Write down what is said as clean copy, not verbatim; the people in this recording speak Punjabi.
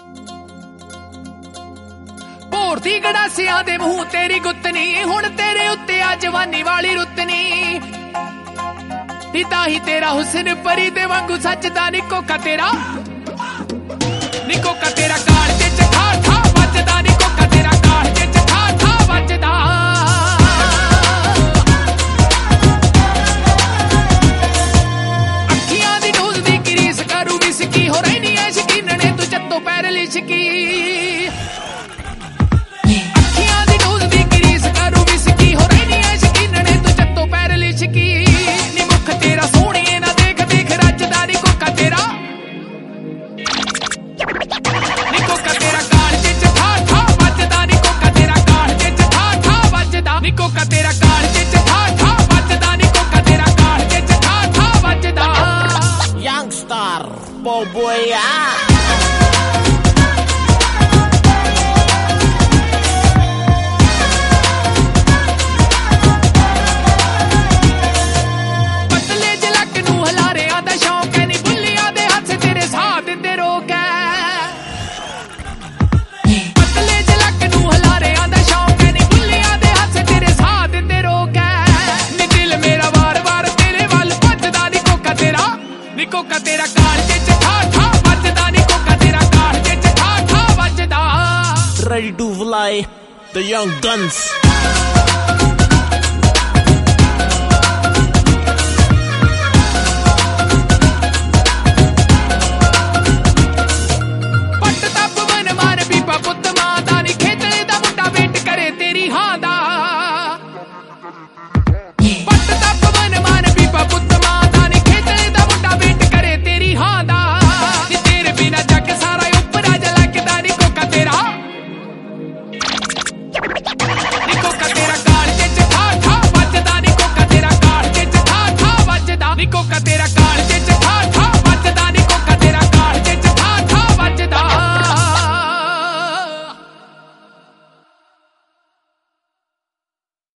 ਭੋਰਦੀ ਗੜਾਸਿਆਂ ਦੇ ਮੂੰਹ ਤੇਰੀ ਗੁੱਤਨੀ, ਹੁਣ ਤੇਰੇ ਉੱਤੇ ਆ ਜਵਾਨੀ ਵਾਲੀ ਰੁੱਤਨੀ। ਤਾਂ ਹੀ ਤੇਰਾ ਹੁਸਨ ਪਰੀ ਦੇ ਵਾਂਗੂ ਸੱਚਦਾ ਨੀ ਕੋਕਾ ਤੇਰਾ, ਨੀ ਕੋਕਾ ਤੇਰਾ ਕਾਲਜੇ ਚ ਠਾ ਠਾ ਵੱਜਦਾ, ਨੀ ਕੋਕਾ ਤੇਰਾ ਕਾਲਜੇ ਚ ਠਾ ਠਾ ਵੱਜਦਾ। ਅੱਖੀਆਂ ਦੀ ਡੋਜ਼ ਦੀ ਗਰੀਸ ਕਰੂ ਵਿਸਕੀ, ਹੋ ਰਹਿਨੀ ਐ ਸ਼ਕੀਨਣੇ ਤੂੰ ਚੱਤੋ ਪੈਰ ਲਿਸ਼ਕੀ। Boy, ਪਤਲੇ ਜਲਕ ਨੂੰ ਹਲਾਰਿਆਂ ਦਾ ਸ਼ੌਂਕ ਐ ਨੀ, ਬੁੱਲੀਆਂ ਦੇ ਹੱਥ ਤੇਰੇ ਸਾਹ ਦਿੰਦੇ ਰੋਕ ਐ। ਪਤਲੇ ਜਲਕ ਨੂੰ ਹਲਾਰਿਆਂ ਦਾ ਸ਼ੌਂਕ ਐ ਨੀ, ਬੁੱਲੀਆਂ ਦੇ ਹੱਥ ਤੇਰੇ ਸਾਹ ਦਿੰਦੇ ਰੋਕ ਐ। ਨੀ ਦਿਲ ਮੇਰਾ ਵਾਰ ਵਾਰ ਤੇਰੇ ਵੱਲ ਭੱਜਦਾ, ਨੀ ਕੋਕਾ ਤੇਰਾ, ਨੀ ਕੋਕਾ ਤੇਰਾ ਕਾਲਜੇ ਚ ਠਾ ਠਾ ਵੱਜਦਾ, ਨੀ ਕੋਕਾ ਤੇਰਾ ਕਾਲਜੇ ਚ ਠਾ ਠਾ ਵੱਜਦਾ। ready to fly, the young guns. ਪੱਟ ਤੱਪ ਮਨ ਮਾਰ ਬੀਬਾ ਪੁੱਤ ਮਾਂ ਦਾ, ਨੀ ਖੇਤਲੇ ਦਾ ਮੁੰਡਾ ਵੇਟ ਕਰੇ ਤੇਰੀ ਹਾਂ ਦਾ। ਪੱਟ ਤੱਪ ਮਨ ਮਾਰ ਬੀਬਾ ਪੁੱਤ ਮਾਂ ਦਾ, ਨੀ ਖੇਤਲੇ ਦਾ ਮੁੰਡਾ ਵੇਟ ਕਰੇ ਤੇਰੀ ਹਾਂ ਦਾ। ਨੀ ਤੇਰੇ ਬਿਨਾ ਜੱਗ ਸਾਰਾ ਉੱਪਰਾ ਜਲਕਦਾ, ਨੀ ਕੋਕਾ ਤੇਰਾ, ਨੀ ਕੋਕਾ ਤੇਰਾ ਕਾਲਜੇ ਚ ਠਾ ਠਾ ਵੱਜਦਾ, ਨੀ ਕੋਕਾ ਤੇਰਾ ਕਾਲਜੇ ਚ ਠਾ ਠਾ ਵੱਜਦਾ, ਨੀ ਕੋਕਾ ਤੇਰਾ ਕਾਲਜੇ ਚ